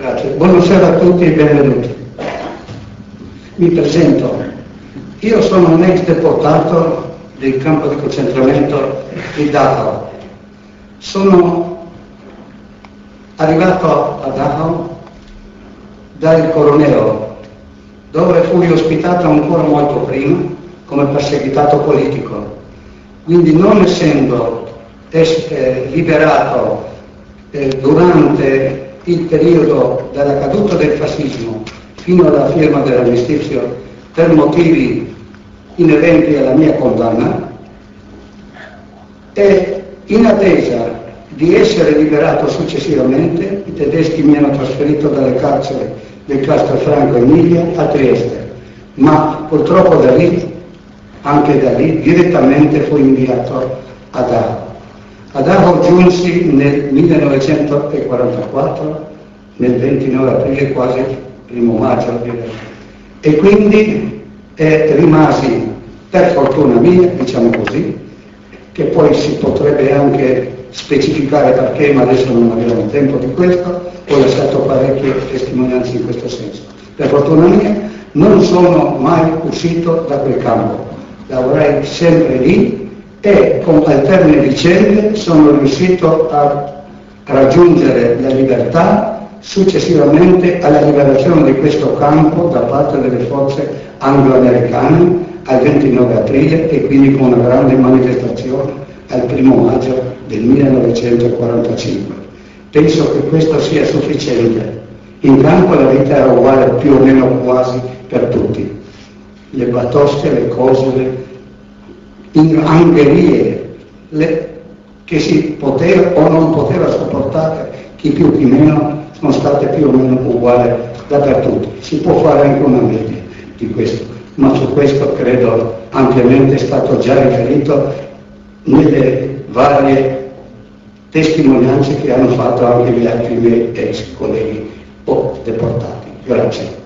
Grazie. Buonasera a tutti e benvenuti. Mi presento. Io sono un ex deportato del campo di concentramento di Dachau. Sono arrivato a Dachau dal Coroneo, dove fui ospitato ancora molto prima come perseguitato politico. Quindi, non essendo liberato durante il periodo della caduta del fascismo fino alla firma dell'armistizio per motivi inerenti alla mia condanna, e in attesa di essere liberato successivamente, i tedeschi mi hanno trasferito dalle carceri del Castelfranco Emilia a Trieste, ma purtroppo anche da lì direttamente fui inviato a Dachau. A Dachau giunsi nel 1944, nel 29 aprile, quasi primo maggio, e quindi rimasi, per fortuna mia, diciamo così, che poi si potrebbe anche specificare perché, ma adesso non abbiamo tempo di questo, ho lasciato parecchie testimonianze in questo senso. Per fortuna mia non sono mai uscito da quel campo, lavorai sempre lì e con alterne vicende sono riuscito a raggiungere la libertà successivamente alla liberazione di questo campo da parte delle forze anglo-americane al 29 aprile e quindi con una grande manifestazione al 1 maggio del 1945. Penso che questo sia sufficiente. In campo la vita era uguale più o meno quasi per tutti. Le batoste, le cose, le angherie che si poteva o non poteva sopportare, chi più chi meno, sono state più o meno uguali dappertutto. Si può fare anche una media di questo, ma su questo credo ampiamente è stato già riferito nelle varie testimonianze che hanno fatto anche gli altri miei ex colleghi o deportati. Grazie.